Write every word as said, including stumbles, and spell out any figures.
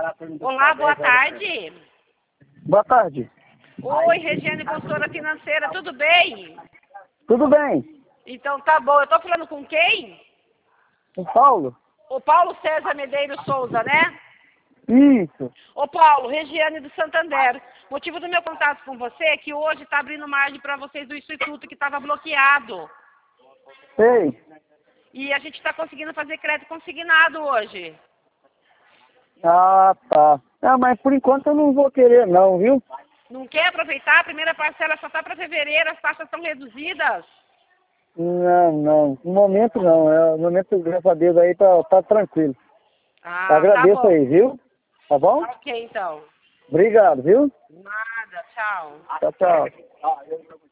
Olá, boa tarde. Boa tarde. Oi, Regiane, consultora financeira, tudo bem? Tudo bem? Então tá bom, eu tô falando com quem? O Paulo? O Paulo César Medeiros Souza, né? Isso. Ô Paulo, Regiane do Santander. Motivo do meu contato com você é que hoje está abrindo margem para vocês do Instituto que estava bloqueado. Sei. E a gente está conseguindo fazer crédito consignado hoje. Ah, tá. Ah, mas por enquanto eu não vou querer não, viu? Não quer aproveitar? A primeira parcela só está para fevereiro, as taxas estão reduzidas. Não, não. No momento não. É, no momento, graças a Deus, aí tá, tá tranquilo. Ah, Agradeço tá bom. aí, viu? Tá bom? Ok, então. Obrigado, viu? Nada, tchau. Tchau, tchau.